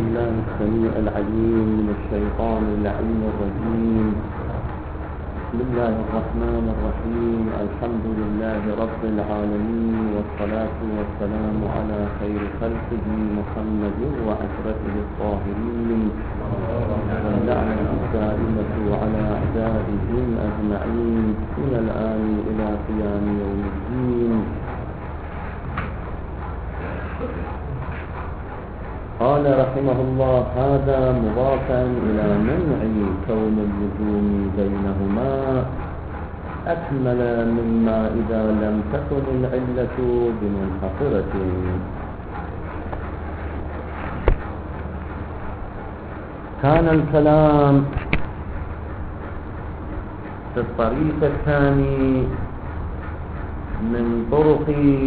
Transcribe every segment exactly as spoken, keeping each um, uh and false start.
بالله السميع العليم من الشيطان اللعين الرجيم. بسم الله الرحمن الرحيم. الحمد لله رب العالمين، والصلاة والسلام على خير خلقه محمد وأشرفه الطاهرين، واللعنة الدائمة على أعدائهم أجمعين من الآن إلى قيام يوم الدين. قال رحمه الله: هذا مضافا إلى منع كون اللزوم بينهما أكمل مما إذا لم تكن العلة بمنحصرة. كان الكلام في الطريق الثاني من طرق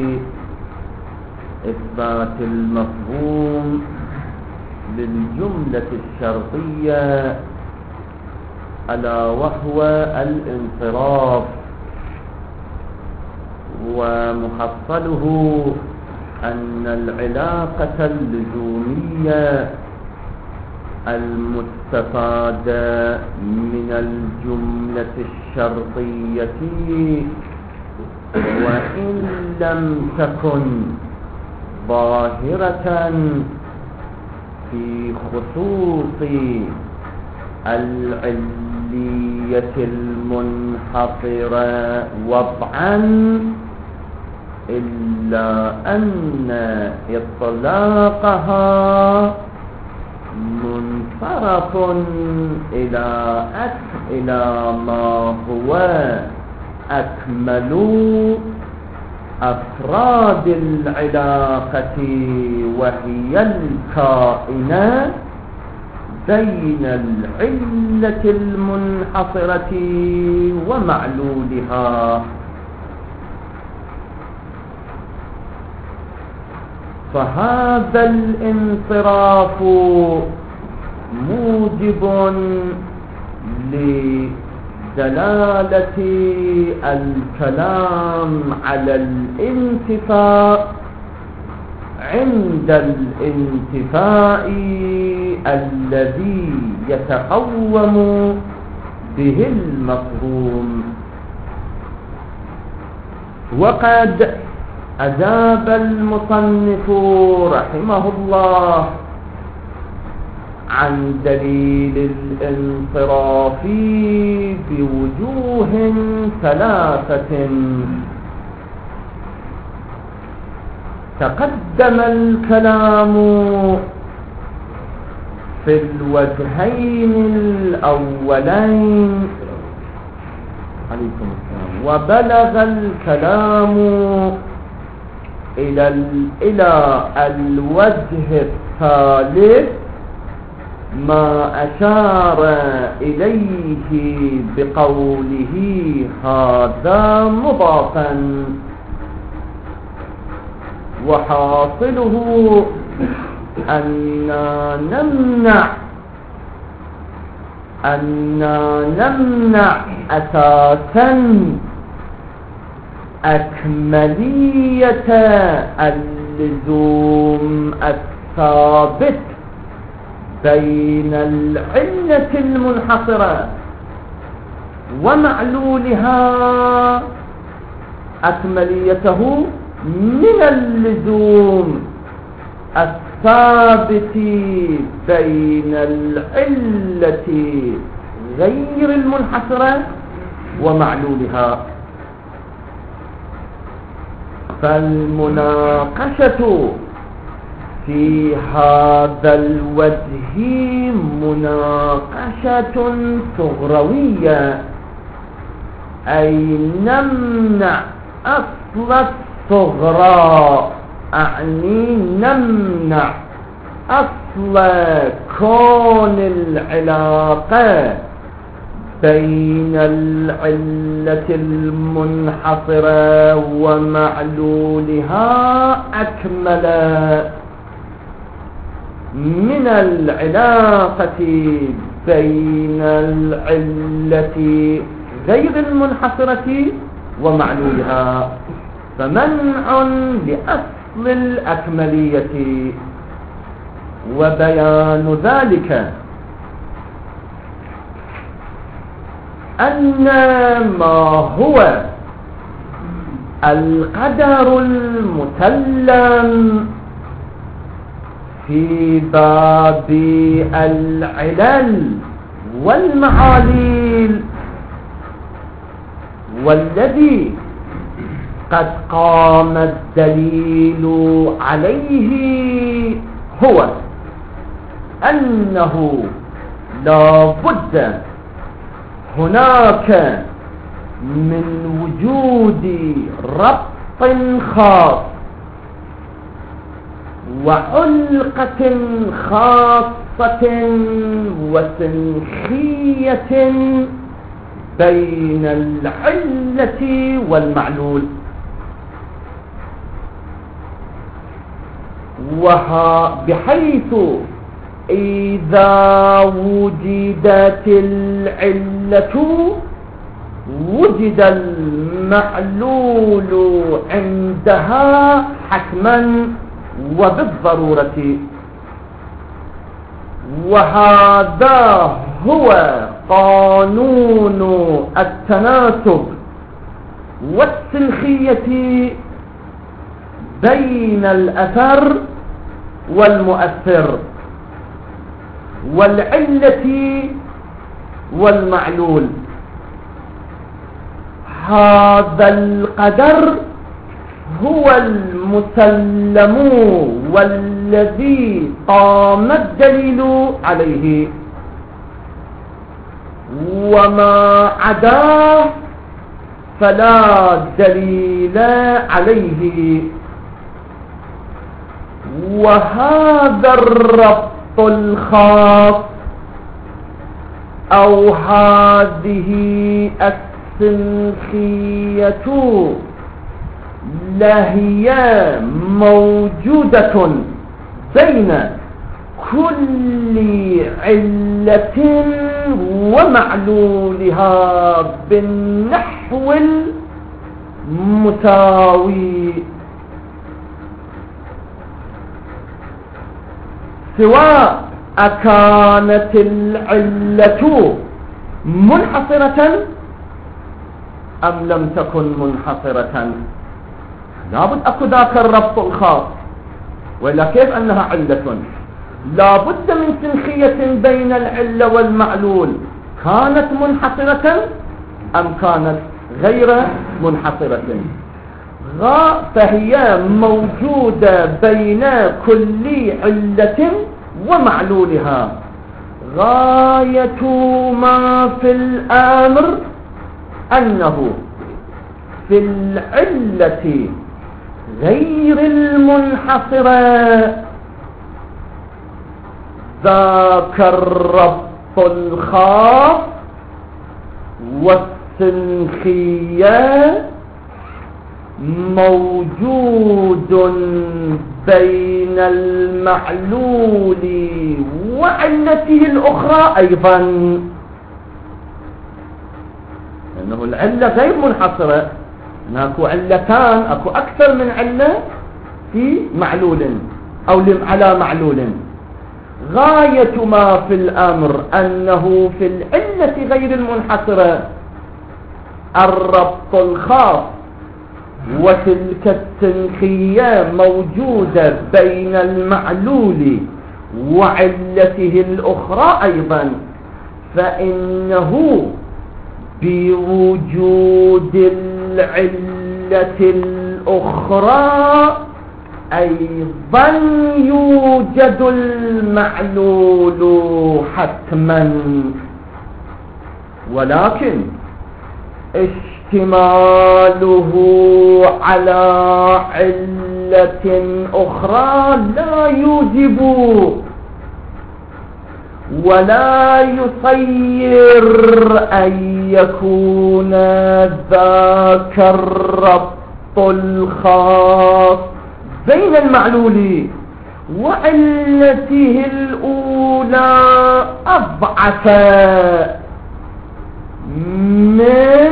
إثبات المفهوم للجملة الشرطية، ألا وهو الانصراف، ومحصله أن العلاقة اللزومية المستفادة من الجملة الشرطية وإن لم تكن ظاهرة في خصوص العلية المنحصرة وضعا، إلا أن إطلاقها منصرف إلى إلى ما هو أكمل أفراد العلاقة، وهي الكائنة بين العلة المنحصرة ومعلولها. فهذا الانصراف موجب لدلالة الكلام على الانتفاء عند الانتفاء الذي يتقوم به المفهوم. وقد أجاب المصنف رحمه الله عن دليل الانصراف بوجوه ثلاثة. تقدم الكلام في الوجهين الأولين عليكم السلام، وبلغ الكلام إلى إلى الوجه الثالث ما أشار إليه بقوله: هذا مضافا. وحاصله أننا نمنع أننا نمنع أساسا أكملية اللزوم الثابت بين العلة المنحصرة ومعلولها، أكمليته من اللزوم الثابت بين العلة غير المنحصرة ومعلولها. فالمناقشة في هذا الوجه مناقشة ثغروية، أي نمنع أصل الثغرة، أعني نمنع أصل كون العلاقة بين العلة المنحصرة ومعلولها أكمل من العلاقة بين العلة غير المنحصرة ومعلولها. فمنع لأصل الأكملية وبيان ذلك أن ما هو القدر المسلم في باب العلل والمعاليل والذي قد قام الدليل عليه هو أنه لا بد هناك من وجود ربط خاص وعلقة خاصة وسنخية بين العلة والمعلول، بحيث إذا وجدت العلة وجد المعلول عندها حتما وبالضرورة. وهذا هو قانون التناسب والسنخية بين الأثر والمؤثر والعلة والمعلول. هذا القدر هو المسلم والذي قام الدليل عليه، وما عداه فلا دليل عليه. وهذا الربط الخاص أو هذه السنخية لهي موجودة بين كل علة ومعلولها بالنحو المساوي، سواء أكانت العلة منحصرة أم لم تكن منحصرة. لابد أكو ذاك الربط الخاص، وإلا كيف أنها علة؟ لابد من سنخية بين العلة والمعلول، كانت منحصرة أم كانت غير منحصرة. فهي موجودة بين كل علة ومعلولها. غاية ما في الأمر أنه في العلة غير المنحصرة ذاك الربط الخاص والسنخية موجود بين المعلول وعلته الأخرى أيضا، لأنه العلة غير منحصرة، أكو علتان، أكو أكثر من علة في معلول أو على معلول. غاية ما في الأمر أنه في العلة غير المنحصرة الربط الخاص وتلك السنخية موجودة بين المعلول وعلته الأخرى أيضا، فإنه بوجود العلة الأخرى أيضا يوجد المعلول حتما، ولكن اشتماله على علة أخرى لا يوجب ولا يصير أن يكون ذاك الربط الخاص بين المعلول وعلته الأولى أضعف من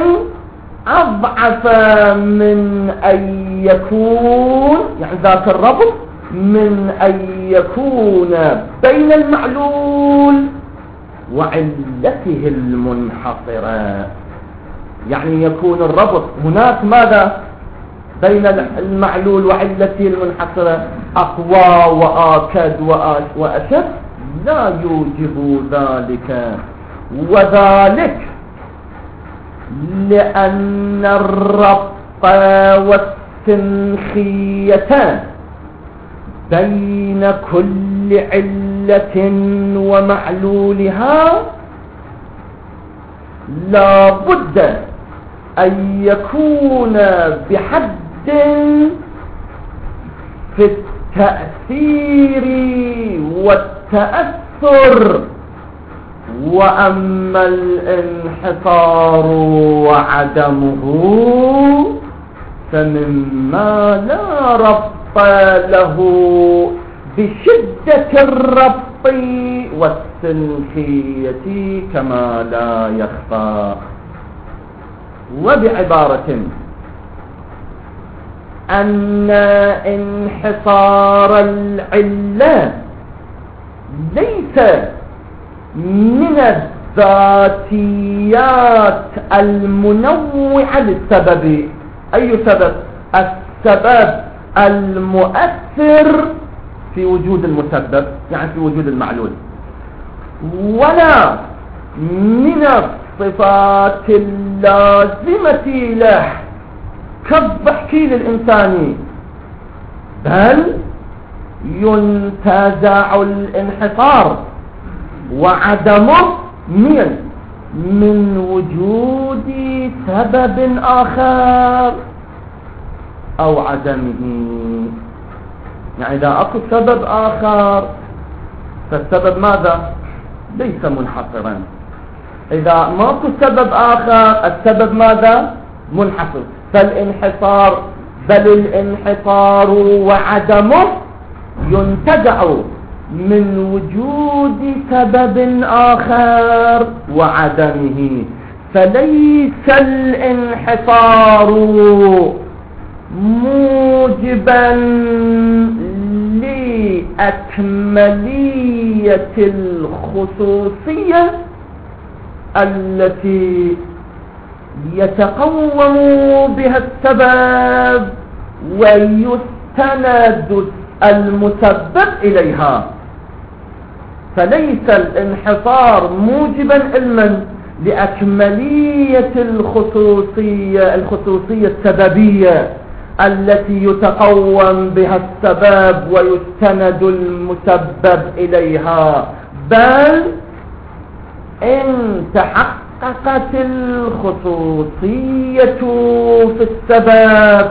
أضعف من أن يكون، يعني ذاك الربط من أن يكون بين المعلول وعلته المنحصرة، يعني يكون الربط هناك ماذا بين المعلول وعلته المنحصرة أقوى وآكد وأشد، لا يوجب ذلك، وذلك لأن الربط والتنخية بين كل علة ومعلولها لا بد أن يكون بحد في التأثير والتأثر، وأما الانحصار وعدمه فمما لا ربط له بشدة الربط والتنخية كما لا يخفى. وبعبارة أن انحصار العلة ليس من الذاتيات المنوعة للسبب. أي سبب؟ السبب المؤثر في وجود المسبب، يعني في وجود المعلول، ولا من الصفات اللازمة له كالضحك للإنسان، بل ينتزع الانحصار وعدمه من من وجود سبب آخر أو عدمه. يعني إذا أكو سبب آخر فالسبب ماذا؟ ليس منحصرا. إذا ماكو سبب آخر السبب ماذا؟ منحصر. فالانحصار بل الانحصار وعدمه ينتزع من وجود سبب آخر وعدمه، فليس الانحصار موجبا لأكملية الخصوصية التي يتقوم بها السبب ويستند المسبب إليها. فليس الانحصار موجبا علما لأكملية الخصوصية الخصوصية السببية التي يتقوم بها السبب ويستند المسبب إليها، بل إن تحققت الخصوصية في السبب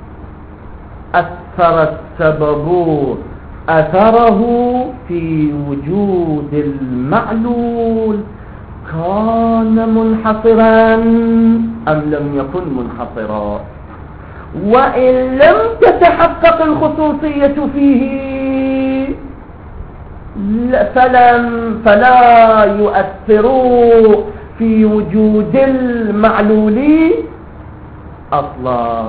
أثر السبب أثره في وجود المعلول، كان منحصرا أم لم يكن منحصرا. وإن لم تتحقق الخصوصية فيه فلم فلا يؤثر في وجود المعلول أصلا.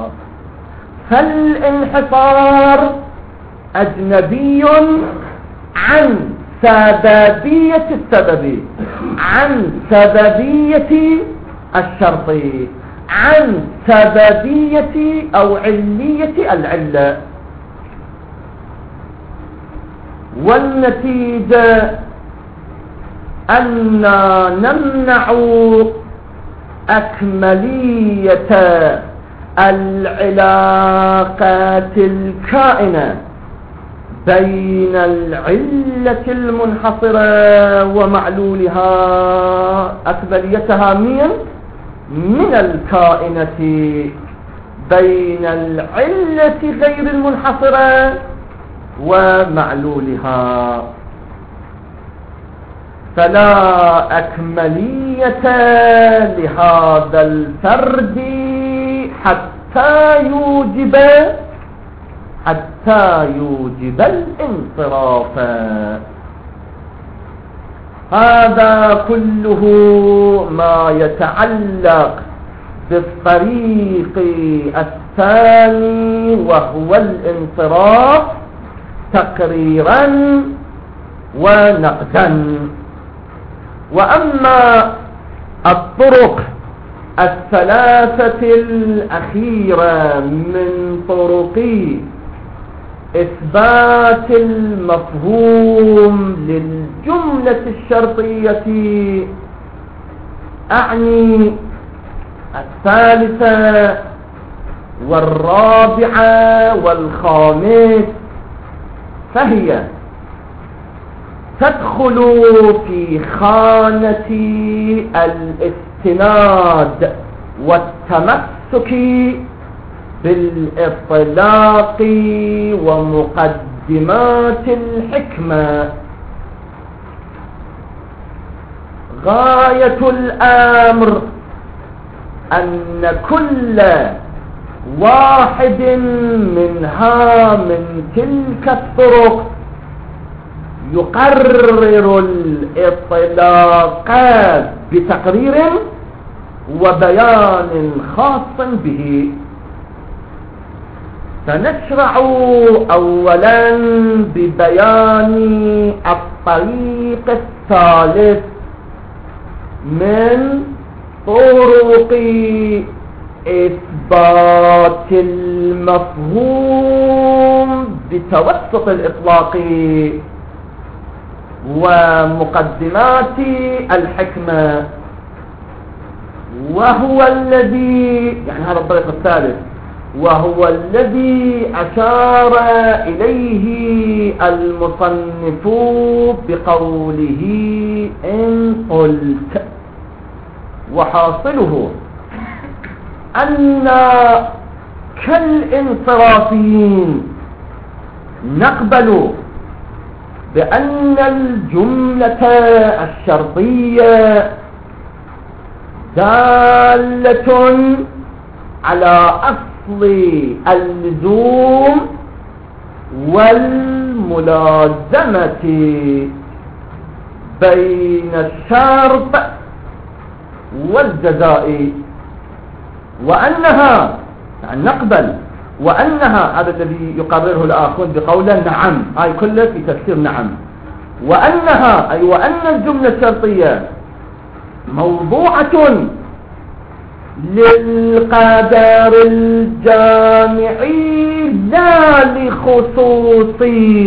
فالانحصار أجنبي عن سببية السبب، عن سببية الشرط، عن سببية أو علية العلة. والنتيجة أن نمنع أكملية العلاقات الكائنة بين العلة المنحصرة ومعلولها، أكمليتها من من الكائنة بين العلة غير المنحصرة ومعلولها. فلا أكملية لهذا الفرد حتى يوجب حتى يوجب الانصراف. هذا كله ما يتعلق بالطريق الثاني وهو الانصراف تقريرا ونقدا. وأما الطرق الثلاثة الأخيرة من طرق إثبات المفهوم للجملة الشرطية، أعني الثالثة والرابعة والخامس، فهي تدخل في خانة الاستناد والتمسك بالإطلاق ومقدمات الحكمة. غاية الأمر أن كل واحد منها من تلك الطرق يقرر الإطلاق بتقرير وبيان خاص به. فنشرع أولا ببيان الطريق الثالث من طرق إثبات المفهوم بتوسط الإطلاق ومقدمات الحكمة، وهو الذي يعني هذا الطريق الثالث وهو الذي أشار إليه المصنف بقوله إن قلت. وحاصله أن كالانصرافيين نقبل بأن الجملة الشرطية دالة على أصل اللزوم والملازمة بين الشرط والجزاء، وأنها يعني نقبل وأنها هذا الذي يقرره الآخرون بقوله نعم، هاي كله في تفسير نعم، وأنها أي وأن الجملة الشرطية موضوعة للقدر الجامعي لا لخصوص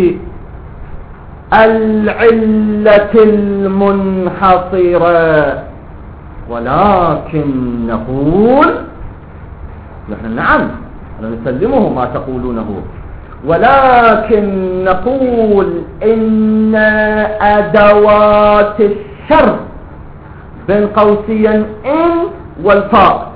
العلة المنحصرة، ولكن نقول نحن نعم نسلمه ما تقولونه، ولكن نقول إن أدوات الشرط بين قوسين إن والفاء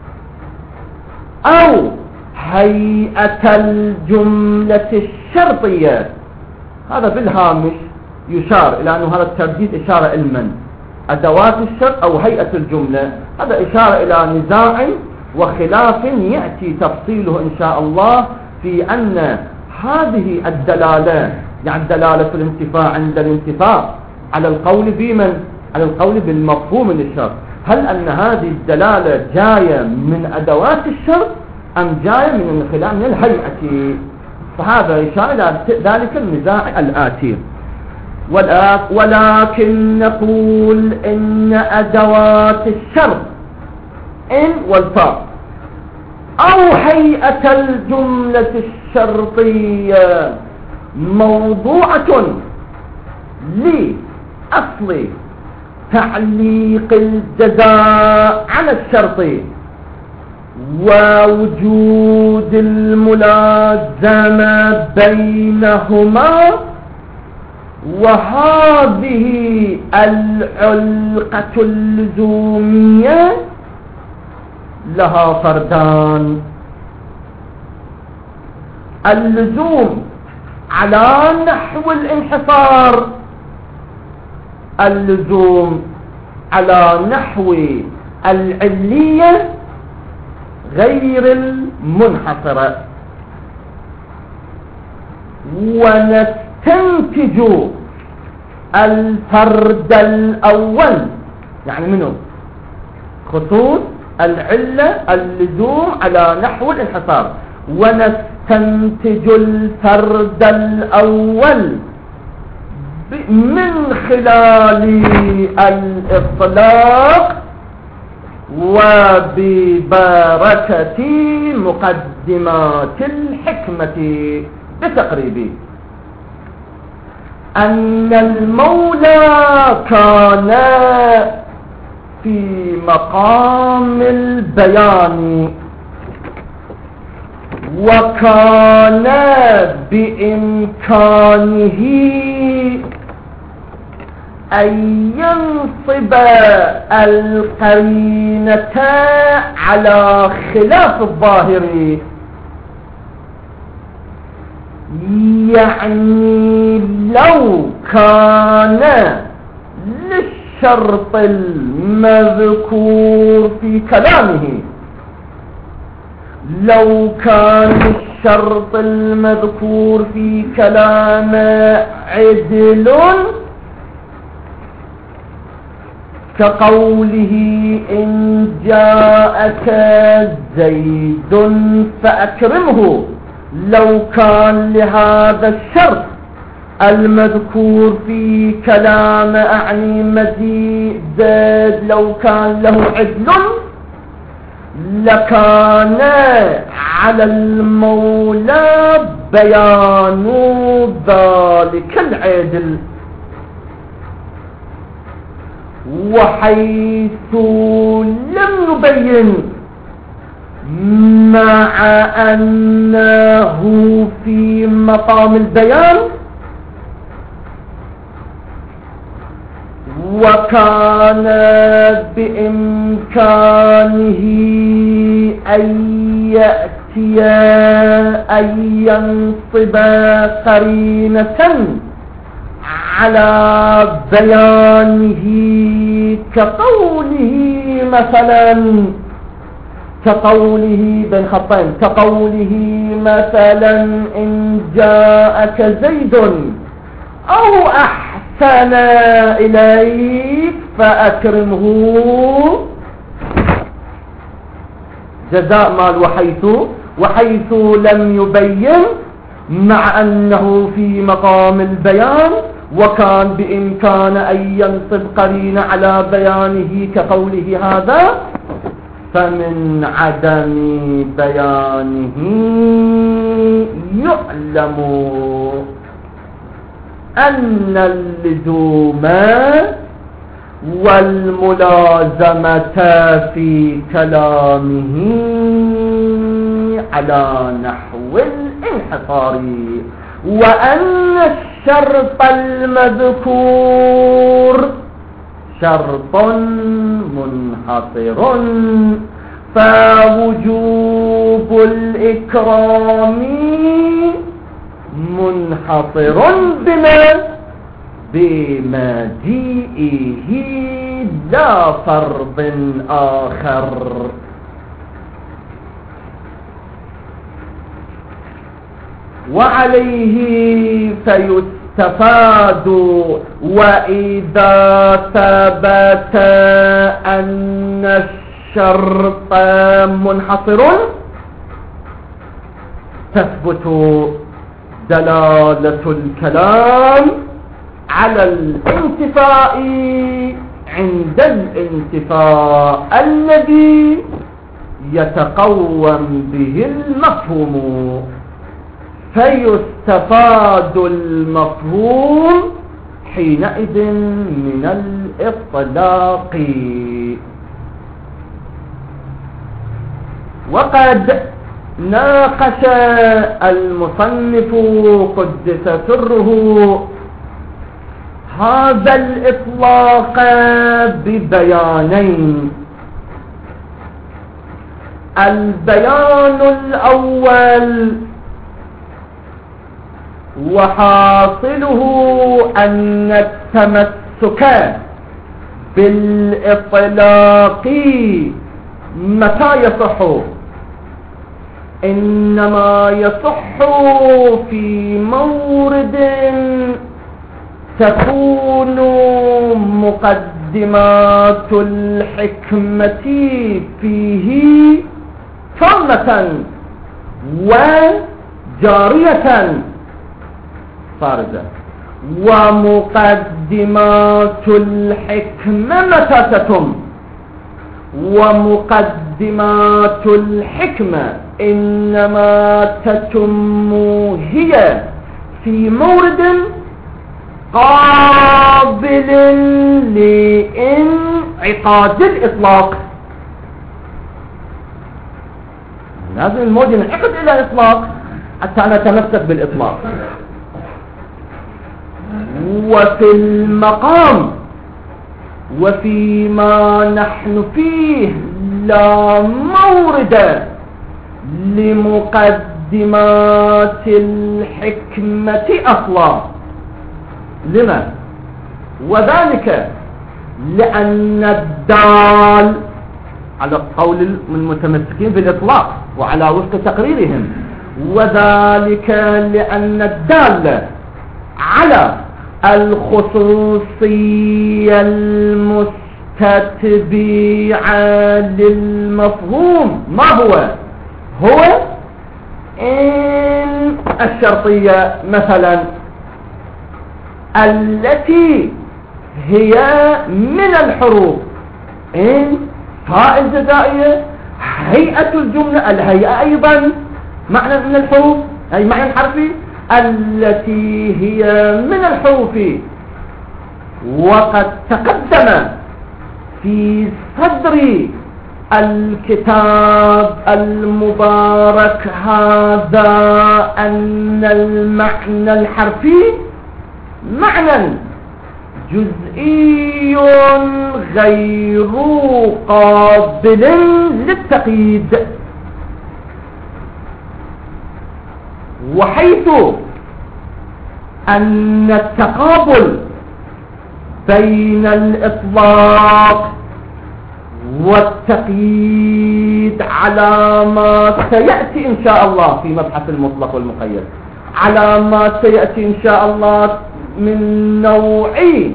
أو هيئة الجملة الشرطية، هذا بالهامش يشار إلى أنه هذا الترديد إشارة علما، أدوات الشرط أو هيئة الجملة، هذا إشارة إلى نزاع وخلاف يأتي تفصيله إن شاء الله في أن هذه الدلالة يعني دلالة الانتفاع عند الانتفاع على القول بمن على القول بالمفهوم للشرط، هل أن هذه الدلالة جاية من أدوات الشرط أم جاية من خلال من الهيئة؟ فهذا إشارة إلى ذلك النزاع الآتي. ولكن نقول إن أدوات الشرط إن والفاء أو هيئة الجملة الشرطية موضوعة لأصل تعليق الجزاء على الشرط ووجود الملازمة بينهما، وهذه العلقة اللزومية لها فردان: اللزوم على نحو الانحصار، اللزوم على نحو العلية غير المنحصرة. ونستنتج الفرد الأول يعني منه خصوص العلة اللزوم على نحو الانحصار، ونستنتج تنتج الفرد الأول من خلال الإطلاق وببركة مقدمات الحكمة. بتقريبي أن المولى كان في مقام البيان، وكان بإمكانه أن ينصب القرينة على خلاف الظاهر، يعني لو كان للشرط المذكور في كلامه لو كان الشرط المذكور في كلامه عدل كقوله إن جاءك زيد فأكرمه، لو كان لهذا الشرط المذكور في كلام أعني مزيد زيد لو كان له عدل لكان على المولى بيان ذلك العدل، وحيث لم يبين مع أنه في مقام البيان وكان بإمكانه أن يأتي أن ينصب قرينة على بيانه كقوله مثلا كقوله بين خطين كقوله مثلا إن جاءك زيد أو أحسن إليك فأكرمه، جزاء مال وحيث وحيث لم يبين مع أنه في مقام البيان وكان بإمكان أن ينصب قرين على بيانه كقوله هذا، فمن عدم بيانه يعلم أن اللزوم والملازمة في كلامه على نحو الانحصار، وأن الشرط المذكور شرط منحصر، فوجوب الإكرام منحصر بما بمجيئه لا فرض آخر. وعليه فيستفاد وإذا ثبت أن الشرط منحصر تثبت دلالة الكلام على الانتفاء عند الانتفاء الذي يتقوم به المفهوم، فيستفاد المفهوم حينئذ من الإطلاق. وقد ناقش المصنف قدس سره هذا الإطلاق ببيانين. البيان الأول وحاصله أن التمسك بالإطلاق متى يصح؟ إنما يصح في مورد تكون مقدمات الحكمة فيه تامة جارية صارزة. ومقدمات الحكمة متى تتم؟ ومقدمات الحكمة إنما تتم هي في مورد قابل لانعقاد الإطلاق. لازم الموجة ينعقد إلى إطلاق حتى نتمسك بالإطلاق. وفي المقام وفيما نحن فيه لا مورد لمقدمات الحكمة أصلا. لما؟ وذلك لأن الدال على قول المتمسكين بالإطلاق وعلى وفق تقريرهم، وذلك لأن الدال على الخصوصية المستتبعة للمفهوم ما هو؟ هو إن الشرطية مثلا التي هي من الحروف، إن هاء الجزائية، هيئة الجملة، الهيئة أيضا معنى من الحروف أي معنى حرفي التي هي من الحروف. وقد تقدم في صدر الكتاب المبارك هذا أن المعنى الحرفي معنى جزئي غير قابل للتقييد، وحيث أن التقابل بين الإطلاق والتقييد على ما سيأتي إن شاء الله في مبحث المطلق والمقيد، على ما سيأتي إن شاء الله من نوع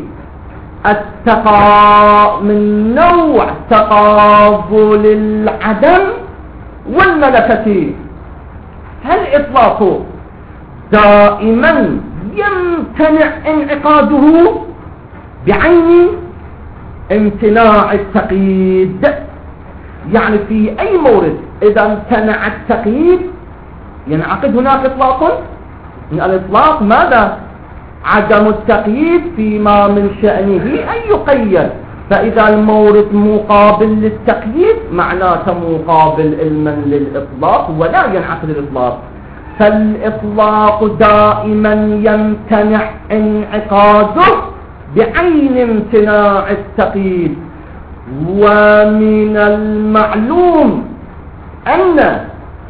التقا من نوع تقابل العدم والملكة. فالإطلاق دائما يمتنع انعقاده بعين امتناع التقييد. يعني في أي مورد إذا امتنع التقييد ينعقد هناك إطلاق. من الإطلاق ماذا؟ عدم التقييد فيما من شأنه أن يقيد. فإذا المورد مقابل للتقييد معناته مقابل علما للإطلاق ولا ينعقد الإطلاق. فالإطلاق دائما يمتنع انعقاده بعين امتناع التقييد. ومن المعلوم أن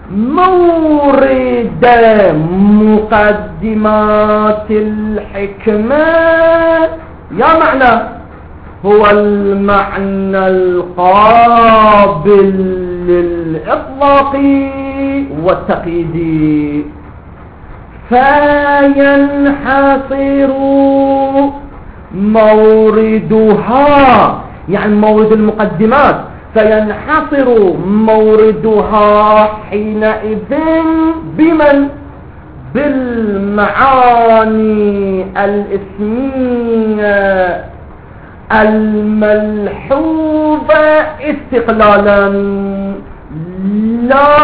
مورد مقدمات الحكمة يا معنى هو المعنى القابل للإطلاق والتقييد، فينحصر موردها يعني مورد المقدمات فينحصر موردها حينئذ بمن؟ بالمعاني الاسمية الملحوظة استقلالا لا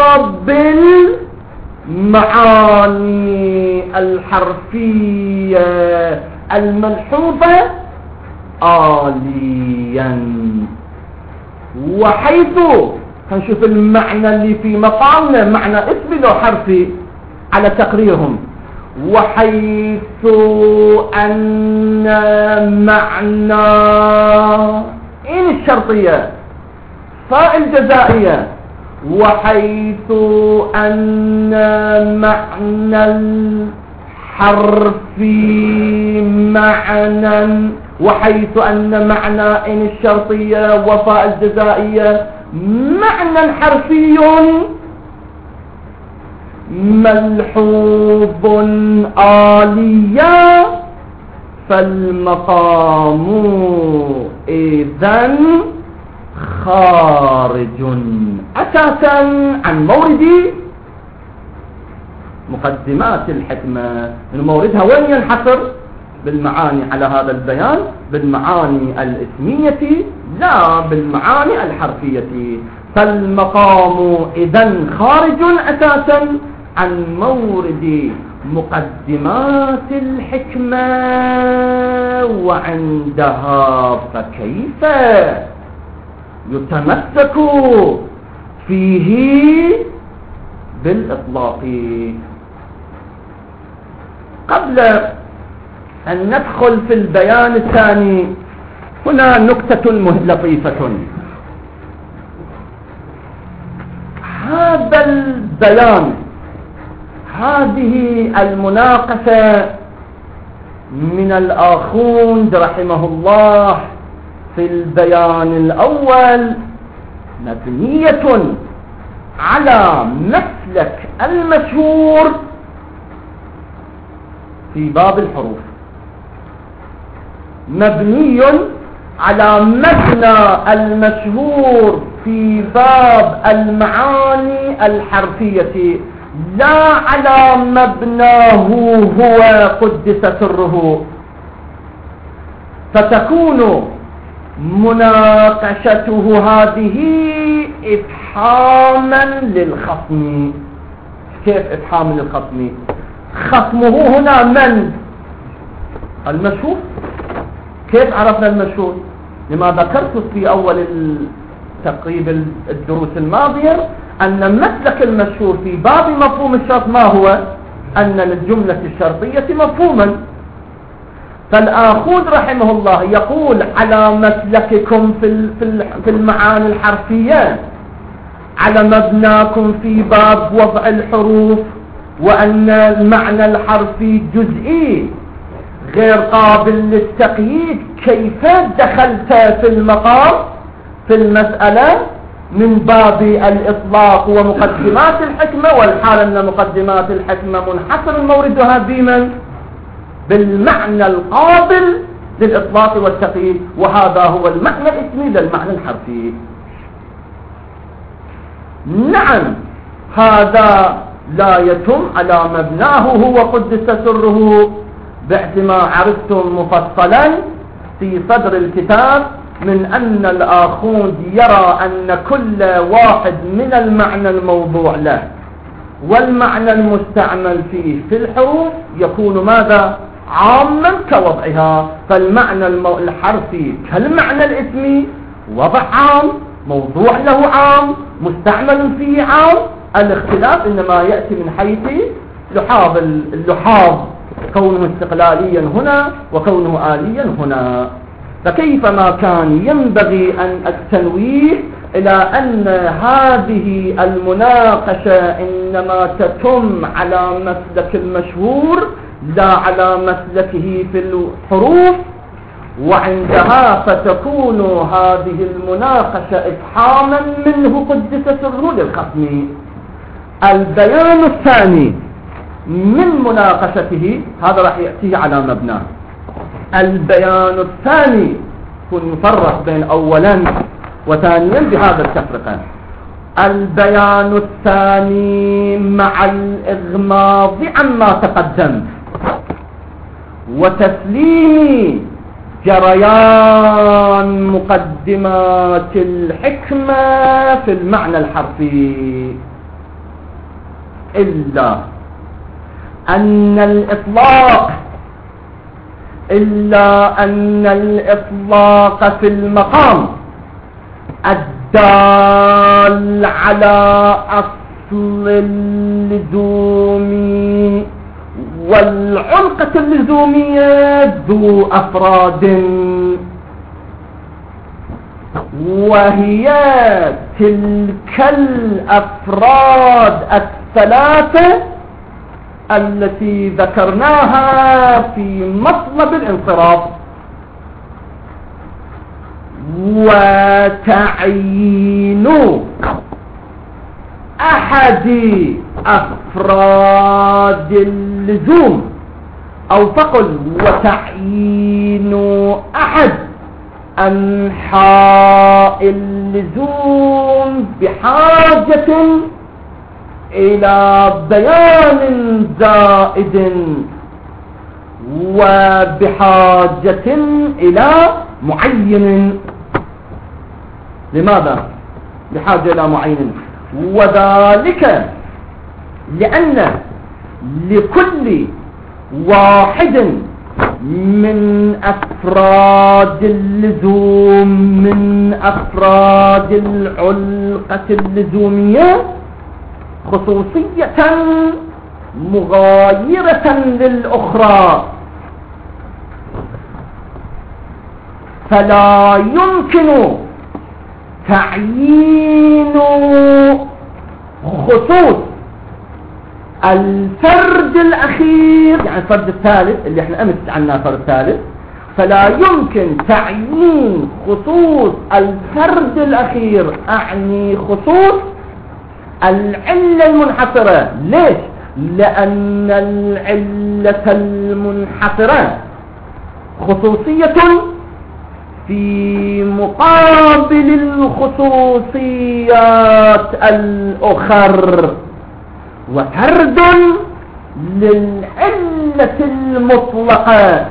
بالمعاني الحرفية الملحوظة آليا. وحيث هنشوف المعنى اللي في مقامنا معنى اسمي لو حرفي على تقريرهم، وحيث أن معنى إن الشرطية فاء الجزائية، وحيث أن معنى الحرف معنى وحيث أن معنى إن الشرطية وفاء الجزائية معنى حرفي ملحوظ آليا، فالمقام إذن خارج أساسا عن مورد مقدمات الحكمة موردها وين ينحصر؟ بالمعاني على هذا البيان، بالمعاني الاسمية لا بالمعاني الحرفية. فالمقام إذن خارج أساسا عن مورد مقدمات الحكمة، وعندها فكيف يتمسك فيه بالإطلاق؟ قبل أن ندخل في البيان الثاني هنا نكتة لطيفة. هذا البيان، هذه المناقشة من الآخوند رحمه الله في البيان الأول مبنية على مسلك المشهور في باب الحروف، مبني على مبنى المشهور في باب المعاني الحرفية، لا على مبناه هو قدس سره. فتكون مناقشته هذه إفحاما للخصم. كيف إفحاما للخصم؟ خصمه هنا من؟ المشهور. كيف عرفنا المشهور؟ لما ذكرت في أول تقريب الدروس الماضية أن مسلك المشهور في باب مفهوم الشرط ما هو؟ أن للجملة الشرطية مفهوما. فالآخوذ رحمه الله يقول على مسلككم في في المعاني الحرفية، على مبناكم في باب وضع الحروف، وأن المعنى الحرفي جزئي غير قابل للتقييد. كيف دخلت في المقام في المسألة من باب الإطلاق ومقدمات الحكمة، والحال أن مقدمات الحكمة منحصر موردها بمن؟ بالمعنى القابل للإطلاق والتقييد، وهذا هو المعنى الاسمي للمعنى الحرفي. نعم هذا لا يتم على مبناه هو قدس سره، باعتما عرفتم مفصلا في صدر الكتاب من أن الآخوند يرى أن كل واحد من المعنى الموضوع له والمعنى المستعمل فيه في الحروف يكون ماذا؟ عاما كوضعها. فالمعنى الحرفي كالمعنى الاسمي وضع عام، موضوع له عام، مستعمل فيه عام. الاختلاف إنما يأتي من حيث لحاظ اللحاظ، كونه استقلاليا هنا وكونه آليا هنا. فكيفما كان ينبغي أن التنويه إلى أن هذه المناقشة إنما تتم على مسلك المشهور لا على مسلكه في الحروف، وعندها فتكون هذه المناقشة إفحاما منه قدس سره للخصم. البيان الثاني من مناقشته هذا راح يأتيه على مبناه. البيان الثاني يكون مفرق بين أولا وثانيا بهذا التفرقة. البيان الثاني مع الإغماض عما تقدم وتسليم جريان مقدمات الحكمة في المعنى الحرفي، إلا أن الإطلاق إلا أن الإطلاق في المقام الدال على أصل اللزوم والعلقة اللزومية ذو أفراد، وهي تلك الأفراد الثلاثة التي ذكرناها في مطلب الانصراف. وتعيين أحد أفراد اللزوم، أو فقل وتعيين أحد أنحاء اللزوم بحاجة إلى بيان زائد وبحاجة إلى معين. لماذا بحاجة إلى معين؟ وذلك لأن لكل واحد من أفراد اللزوم من أفراد العلقة اللزومية خصوصية مغايرة للأخرى، فلا يمكن تعيين خصوص الفرد الأخير، يعني الفرد الثالث اللي احنا أمس عناه الفرد الثالث، فلا يمكن تعيين خصوص الفرد الأخير، أعني خصوص العلة المنحصرة. ليش؟ لأن العلة المنحصرة خصوصية في مقابل الخصوصيات الأخر، وفرد للعلة المطلقة،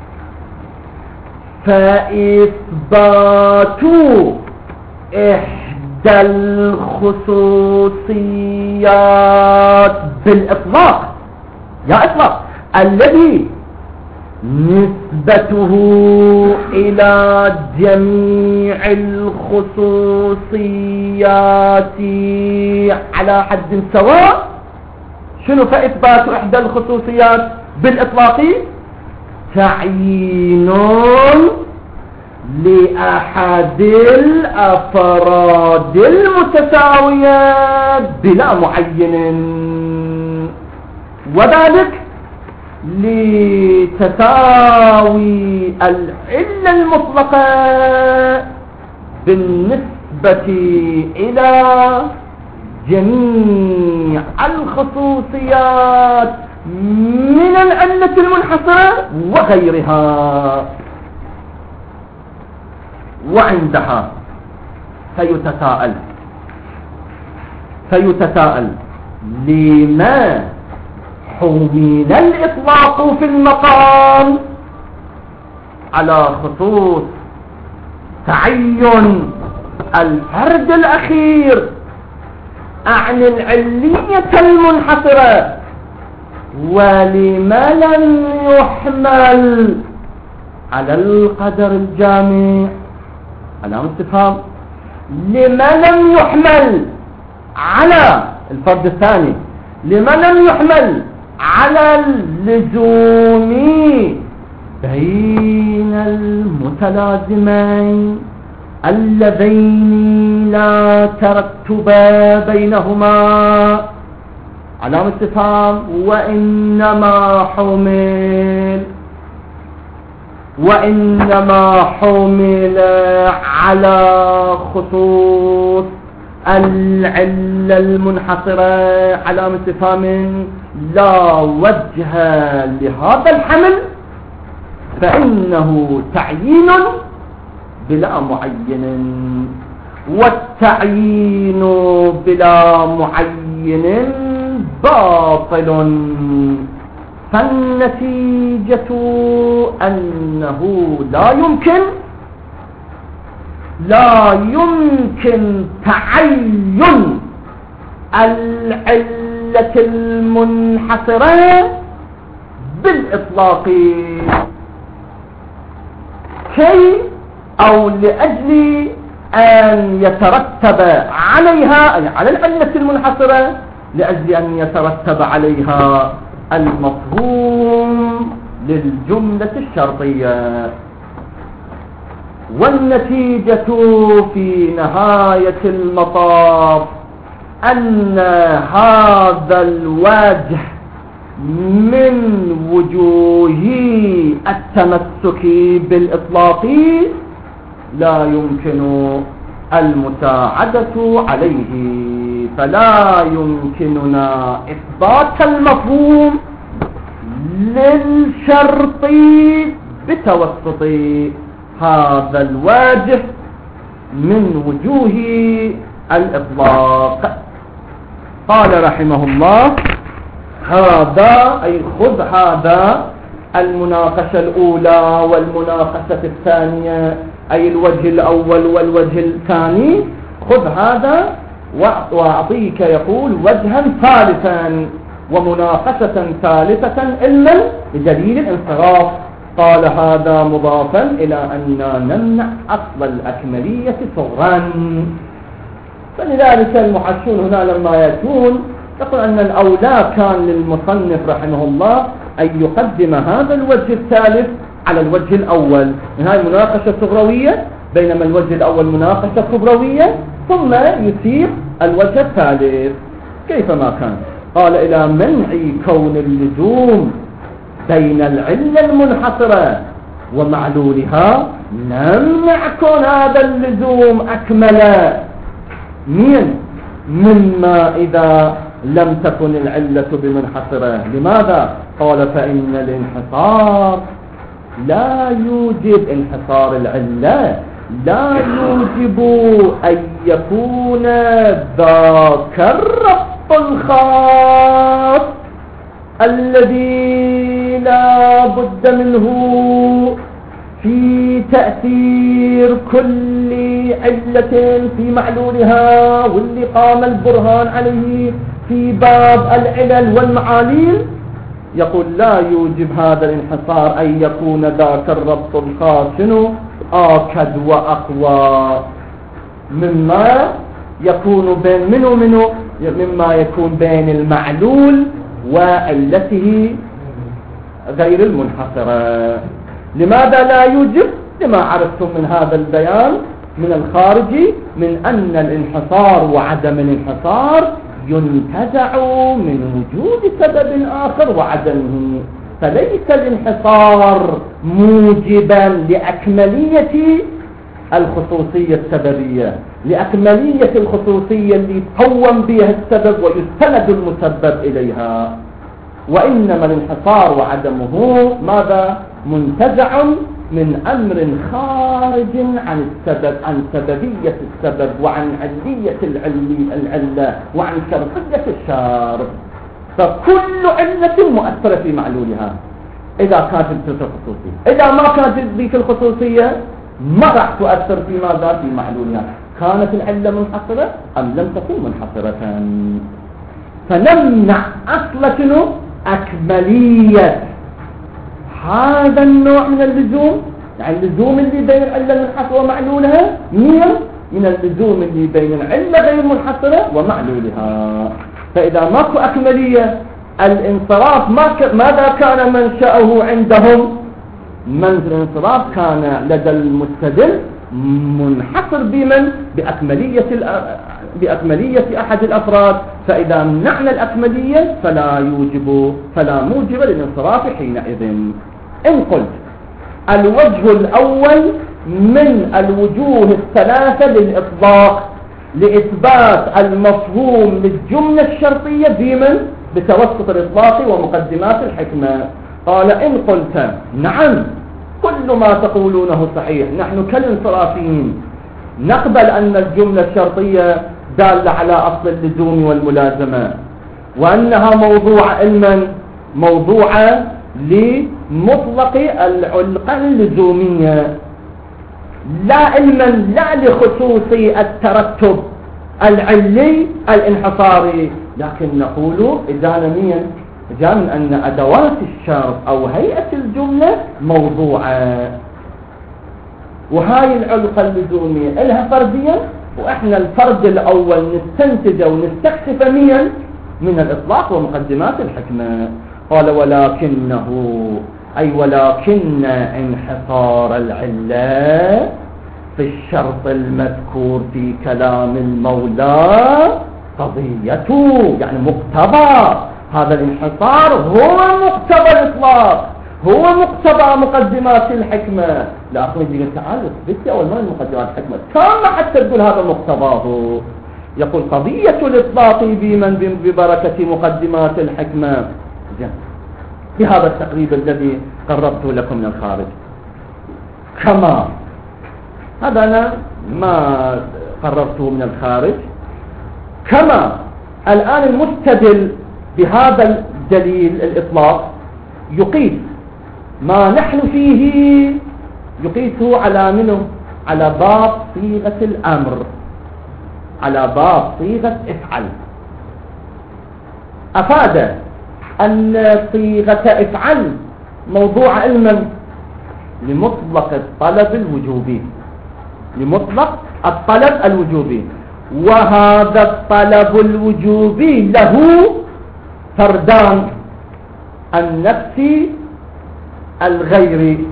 فإثبات إحدى الخصوصيات بالإطلاق، يا إطلاق الذي نسبته إلى جميع الخصوصيات على حد سواء. شنو فإثبات إحدى الخصوصيات بالإطلاق؟ تعيين لأحد الأفراد المتساوية بلا معين، وذلك لتساوي العلة المطلقة بالنسبة إلى جميع الخصوصيات من العلة المنحصرة وغيرها. وعندها فيتساءل فيتساءل لما حمل الإطلاق في المقام على خصوص تعين الفرد الأخير عن العلية المنحصرة، ولما لم يحمل على القدر الجامع؟ علامة استفهام. لما لم يحمل على الفرد الثاني؟ لما لم يحمل على اللزوم بين المتلازمين اللذين لا ترتب بينهما؟ علامة استفهام. وإنما حمل وإنما حمل على خصوص العلة المنحصرة. علامة استفهام لا وجه لهذا الحمل، فإنه تعيين بلا معين، والتعيين بلا معين باطل، فالنتيجة أنه لا يمكن لا يمكن تعين العلة المنحصرة بالإطلاق، كي أو لأجل أن يترتب عليها، أي على العلة المنحصرة، لأجل أن يترتب عليها المفهوم للجملة الشرطية. والنتيجة في نهاية المطاف أن هذا الوجه من وجوه التمسك بالإطلاق لا يمكن المساعدة عليه، فلا يمكننا إثبات المفهوم للشرط بتوسط هذا الواجه من وجوه الإطلاق. قال رحمه الله: هذا أي خذ هذا المناقشة الأولى والمناقشة الثانية، أي الوجه الأول والوجه الثاني، خذ هذا وأعطيك يقول وجها ثالثا ومناقشة ثالثة إلا بدليل الانصراف. قال: هذا مضافا إلى أننا نمنع أصل الأكملية صغرا. فلذلك المحشون هنا لما يأتون يقول أن الأولى كان للمصنف رحمه الله أن يقدم هذا الوجه الثالث على الوجه الأول. من هذه مناقشة صغروية، بينما الوجه الأول مناقشة كبروية، ثم يسير الوجه الثالث كيفما كان. قال: إلى منع كون اللزوم بين العلة المنحصرة ومعلولها نمنع كون هذا اللزوم أكمل من مما إذا لم تكن العلة بمنحصرة. لماذا؟ قال: فإن الانحصار لا يوجب انحصار العلة لا يوجب أن يكون ذاك الربط الخاص الذي لا بد منه في تأثير كل علة في معلولها، واللي قام البرهان عليه في باب العلل والمعاليل. يقول: لا يوجب هذا الانحصار أن يكون ذاك الربط الخاص شنو آكد وأقوى مما يكون بين منه منه مما يكون بين المعلول وعلته غير المنحصرة. لماذا لا يوجب؟ لما عرفتم من هذا البيان من الخارجي من أن الانحصار وعدم الانحصار ينتزع من وجود سبب آخر وعدمه، فليس الانحصار موجبا لأكملية الخصوصية السببية، لأكملية الخصوصية اللي تقوم بها السبب ويستند المسبب إليها، وإنما الانحصار وعدمه ماذا؟ منتزع من أمر خارج عن السبب، عن سببية السبب وعن علية العلة وعن شرطية الشارط. فكل علة مؤثرة في معلولها إذا كانت تلك الخصوصية. إذا ما كانت ذيك الخصوصية ما راح تؤثر في ماذا؟ في معلولها. كانت العلة منحصرة أم لم تكن منحصرة. فنمنع أصل شنو؟ أكملية هذا النوع من اللزوم، يعني اللزوم اللي بين العلة المنحصرة ومعلولها مين؟ من اللزوم اللي بين العلة غير المنحصرة ومعلولها. فإذا ماكو أكملية الانصراف ما ك... ماذا كان منشأه عندهم؟ من الانصراف كان لدى المستدل منحصر بمن؟ بأكملية ال... بأكملية أحد الأفراد. فإذا منعنا الأكملية فلا يوجب فلا موجب للانصراف حينئذ. إن قلت الوجه الأول من الوجوه الثلاثة للإطلاق لإثبات المفهوم للجملة الشرطية بمن؟ بتوسط الإطلاق ومقدمات الحكمة. قال: إن قلت نعم كل ما تقولونه صحيح، نحن كالانصرافيين نقبل أن الجملة الشرطية دالة على أصل اللزوم والملازمة، وأنها موضوع علما موضوعة لمطلق العلقة اللزومية لا علما لا لخصوصي الترتب العلي الانحصاري. لكن نقول إذا نمين جاء من أن أدوات الشرط أو هيئة الجملة موضوعة، وهاي العلقة اللزومية لها فردية، وإحنا الفرد الأول نستنتج ونستكشف مين؟ من الإطلاق ومقدمات الحكمة. قال: ولكنه أي ولكن انحصار العلة في الشرط المذكور في كلام المولى قضيته، يعني مقتضى هذا الانحصار هو مقتضى الإطلاق، هو مقتضى مقدمات الحكمة. لا أخوي يجي تعال اثبت أول ما مقدمات الحكمة كما حتى تقول هذا مقتضاه. يقول قضية الإطلاق بمن ببركة مقدمات الحكمة بهذا التقريب الذي قربته لكم من الخارج. كما هذا أنا ما قررته من الخارج، كما الآن المستدل بهذا الدليل الإطلاق يقيس ما نحن فيه، يقيسه على منه؟ على باب صيغة الأمر، على باب صيغة افعل. أفاد أن صيغة افعل موضوع علما لمطلق الطلب الوجوبي، لمطلق الطلب الوجوبي، وهذا الطلب الوجوبي له فردان: النفسي الغيري.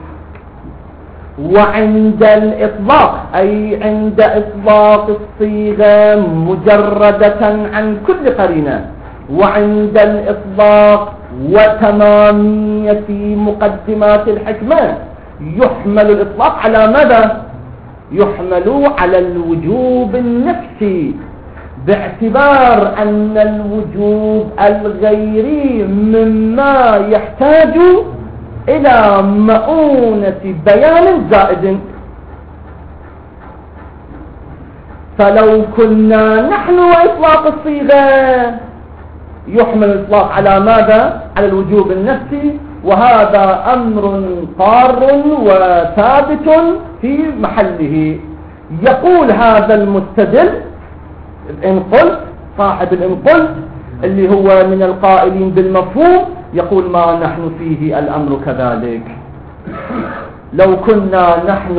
وعند الإطلاق أي عند إطلاق الصيغة مجردة عن كل قرينة، وعند الإطلاق وتمامية مقدمات الحكمة، يحمل الإطلاق على ماذا؟ يحمل على الوجوب النفسي، باعتبار أن الوجوب الغيري مما يحتاج إلى مؤونة بيان زائد. فلو كنا نحن وإطلاق الصيغة يحمل الإطلاق على ماذا؟ على الوجوب النفسي، وهذا أمر قار وثابت في محله. يقول هذا المستدل إن قلت صاحب الإن قلت اللي هو من القائلين بالمفهوم، يقول ما نحن فيه الأمر كذلك. لو كنا نحن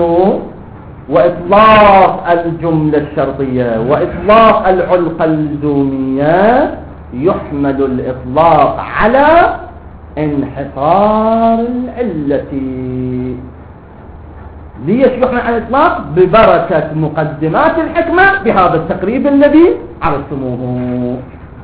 وإطلاق الجملة الشرطية وإطلاق العلقة اللزومية يحمل الإطلاق على انحصار العلة. ليش يحمل على الإطلاق؟ ببركة مقدمات الحكمة بهذا التقريب الذي عرفتموه.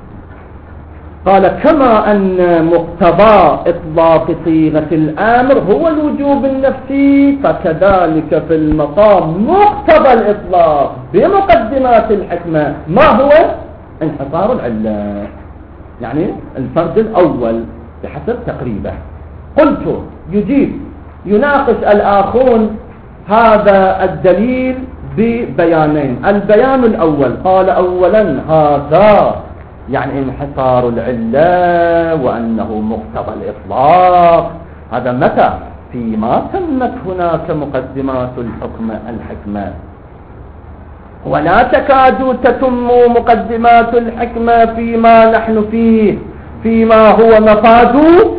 قال كما أن مقتضى إطلاق صيغة الآمر هو الوجوب النفسي، فكذلك في المقام مقتضى الإطلاق بمقدمات الحكمة ما هو؟ انحصار العلة، يعني الفرد الأول بحسب تقريبه. قلت يجيب يناقش الآخرون هذا الدليل ببيانين. البيان الأول قال أولا هذا يعني انحصار العلة وأنه مقتضى الإطلاق. هذا متى؟ فيما تمت هناك مقدمات الحكم الحكمة، ولا تكاد تتم مقدمات الحكمة فيما نحن فيه، فيما هو مفاد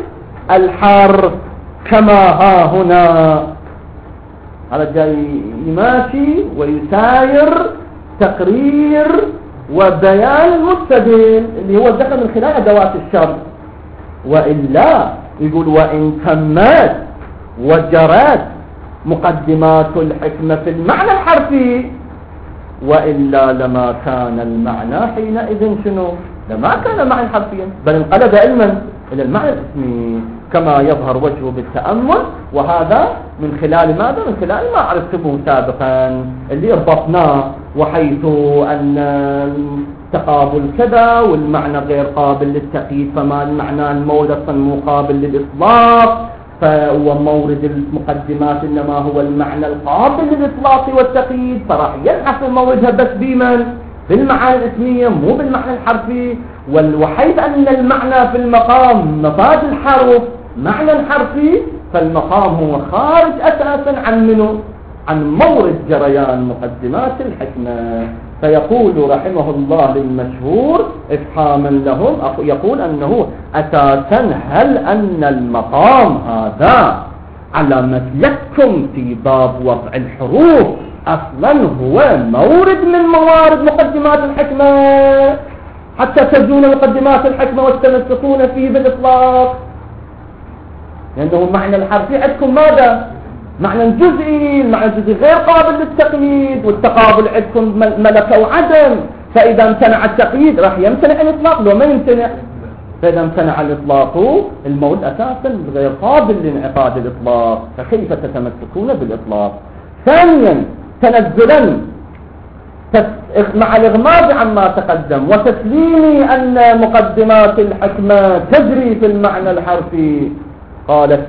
الحرف كما ها هنا. هذا جاي يماشي ويساير تقرير وبيان المستدل اللي هو دخل من خلال أدوات الشرط. وإلا يقول وإن تمت وجرت مقدمات الحكمة في المعنى الحرفي، وإلا لما كان المعنى حينئذ شنو؟ لما كان معنى حرفيا، بل انقلب علما إلى المعنى الاسمي كما يظهر وجهه بالتأمل. وهذا من خلال ماذا؟ من خلال ما عرفتموه سابقا اللي ربطناه، وحيث أن التقابل كذا والمعنى غير قابل للتقييد، فما المعنى المورد مو قابل للإطلاق، فهو مورد المقدمات إنما هو المعنى القابل للإطلاق والتقييد، فراح ينحصر موردها بس بمن؟ بالمعاني الاسمية مو بالمعنى الحرفي. وحيث أن المعنى في المقام مفاد الحرف معنى حرفي، فالمقام هو خارج أساسا عن منه؟ عن مورد جريان مقدمات الحكمة. فيقول رحمه الله للمشهور إفهاما لهم، يقول أنه أساسا هل أن المقام هذا على مسلككم في باب وضع الحروف أصلا هو مورد من موارد مقدمات الحكمة حتى تزون مقدمات الحكمة وتتمسكون فيه بالإطلاق؟ لأنه معنى الحرفي عندكم ماذا؟ معنى جزئي، المعنى الجزئي غير قابل للتقييد، والتقابل عندكم ملكة وعدم. فإذا امتنع التقييد راح يمتنع الإطلاق، لو ما يمتنع. فإذا امتنع الإطلاق المولد أساسا غير قابل لانعقاد الإطلاق، فكيف تتمسكون بالإطلاق؟ ثانيا تنزلا مع الإغماض عما تقدم وتسليم أن مقدمات الحكمة تجري في المعنى الحرفي، قال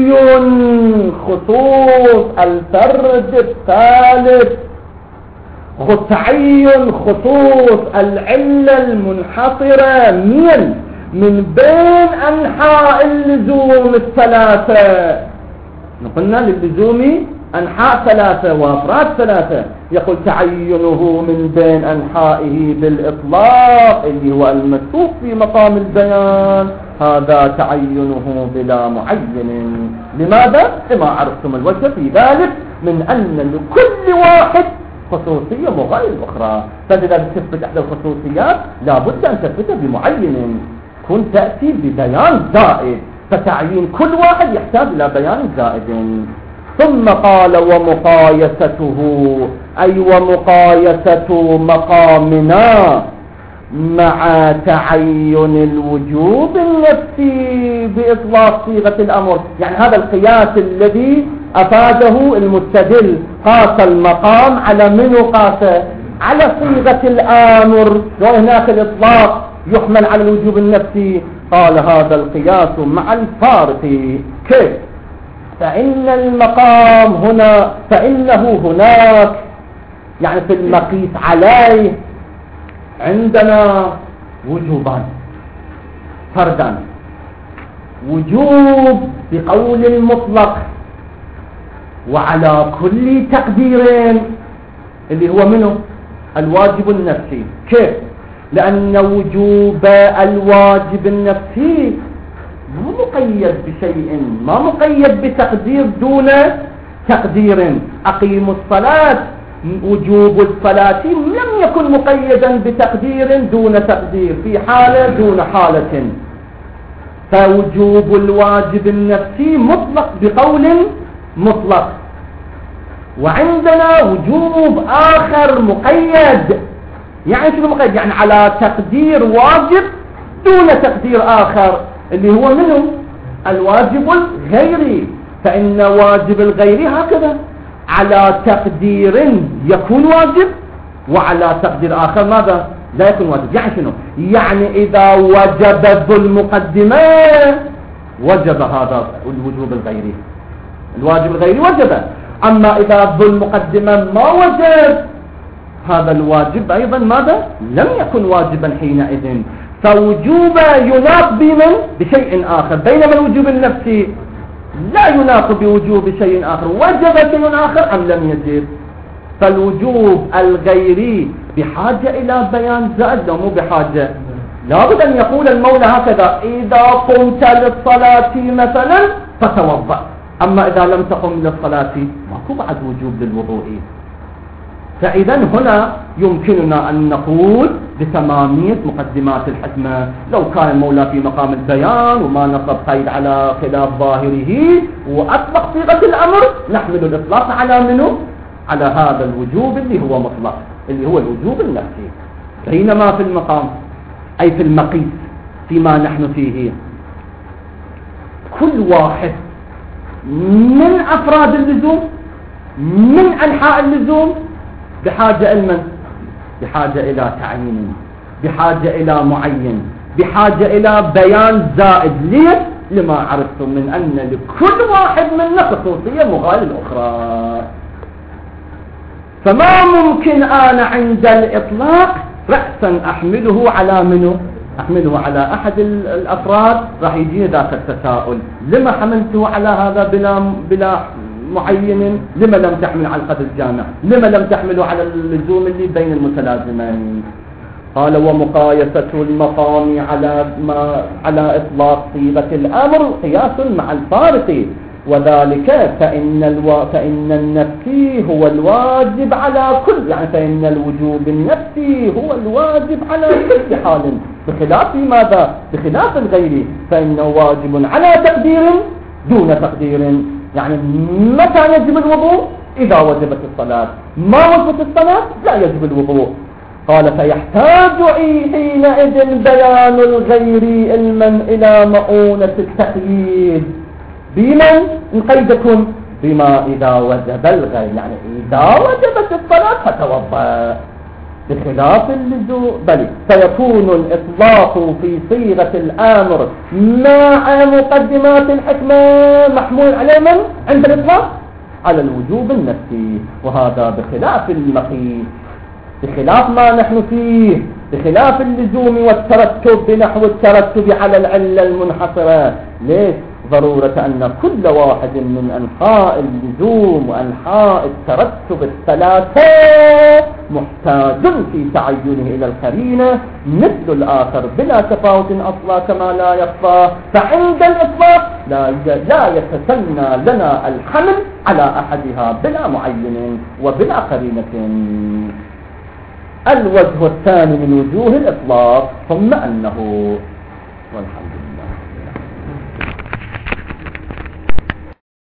تعين خصوص الفرد الثالث تعين خصوص العلة المنحصرة من من بين أنحاء اللزوم الثلاثة. قلنا للزوم أنحاء ثلاثة وأفراد ثلاثة، يقول تعينه من بين أنحائه بالإطلاق اللي هو المسوق في مقام البيان، هذا تعينه بلا معين. لماذا؟ لما عرفتم الوجه في ذلك من أن لكل واحد خصوصية مغاية الأخرى، فإذا تثبت إحدى الخصوصيات لابد أن تثبت بمعين، كن تأتي ببيان زائد، فتعيين كل واحد يحتاج إلى بيان زائد. ثم قال ومقايسته، أي ومقايسة مقامنا مع تعين الوجوب النفسي بإطلاق صيغة الأمر. يعني هذا القياس الذي أفاده المستدل، قاس المقام على منو؟ قاس على صيغة الأمر، وهناك الإطلاق يحمل على الوجوب النفسي. قال هذا القياس مع الفارق. كيف؟ فإن المقام هنا فإنه هناك يعني في المقيس عليه عندنا وجوبان فردا، وجوب بقول مطلق وعلى كل تقدير اللي هو منه الواجب النفسي. كيف؟ لأن وجوب الواجب النفسي ما مقيد بشيء، ما مقيد بتقدير دون تقدير. أقيموا الصلاة، وجوب الصلاة لم يكن مقيدا بتقدير دون تقدير، في حالة دون حالة. فوجوب الواجب النفسي مطلق بقول مطلق، وعندنا وجوب آخر مقيد. يعني شنو مقيد؟ يعني على تقدير واجب دون تقدير آخر اللي هو منه الواجب الغيري. فإن واجب الغيري هكذا على تقدير يكون واجب، وعلى تقدير آخر ماذا؟ لا يكون واجب. يعني شنو؟ يعني إذا وجب ذو المقدمة وجب هذا الوجوب الغيري، الواجب الغيري وجب. أما إذا ذو المقدمة ما وجب هذا الواجب أيضا ماذا؟ لم يكن واجبا حينئذ. فوجوب يناط بمن؟ بشيء آخر، بينما الوجوب النفسي لا يناط بوجوب شيء آخر. وجب شيء آخر أم لم يجب؟ فالوجوب الغيري بحاجة إلى بيان زائد لو مو بحاجة؟ لابد أن يقول المولى هكذا: إذا قمت للصلاة مثلا فتوضأ. أما إذا لم تقم للصلاة ماكو بعد وجوب للوضوء. فإذا هنا يمكننا أن نقول بتمامية مقدمات الحكمة. لو كان المولى في مقام البيان وما نصب قيد على خلاف ظاهره وأطلق صيغة الأمر، نحمل الإطلاق على منه؟ على هذا الوجوب اللي هو مطلق، اللي هو الوجوب النفسي. بينما في المقام أي في المقيس فيما نحن فيه، كل واحد من أفراد اللزوم من أنحاء اللزوم بحاجة إلى بحاجة إلى تعيين، بحاجة إلى معين، بحاجة إلى بيان زائد. ليه؟ لما عرفتم من أن لكل واحد منا خصوصية مغاية الأخرى. فما ممكن أنا عند الإطلاق رأسا أحمله على منه؟ أحمله على أحد الأفراد، راح يجيني ذاك التساؤل: لما حملته على هذا بلا بلا معين؟ لما لم تحمل على القدر الجامع؟ لما لم تحمله على اللزوم اللي بين المتلازمين؟ قال: ومقايسة المقام على ما على إطلاق صيغة الأمر قياس مع الفارق، وذلك فإن الو... فإن النفسي هو الواجب على كل، يعني فإن الوجوب النفسي هو الواجب على كل حال، بخلاف ماذا؟ بخلاف الغير، فإنه واجب على تقدير دون تقدير. يعني متى يجب الوضوء؟ إذا وجبت الصلاة. ما وجبت الصلاة لا يجب الوضوء. قال: فيحتاج حينئذ بيان الغير علما إلى مؤونة التقييد. بمن نقيدكم؟ بما إذا وجب الغير، يعني إذا وجبت الصلاة فتوضأ، بخلاف اللزوم. بل سيكون الإطلاق في صيغة الآمر مع مقدمات الحكمة محمول على من؟ عند الإطلاق على الوجوب النفسي، وهذا بخلاف المقيس. بخلاف ما نحن فيه، بخلاف اللزوم والترتب بنحو الترتب على العلة المنحصرة. ليش؟ ضرورة أن كل واحد من أنحاء اللزوم وأنحاء الترتب الثلاثة محتاج في تعينه إلى القرينة مثل الآخر بلا تفاوت أصلا كما لا يخفى. فعند الإطلاق لا لا يتسنى لنا الحمل على أحدها بلا معين وبلا قرينة. الوجه الثاني من وجوه الإطلاق ثم أنه والحمد لله.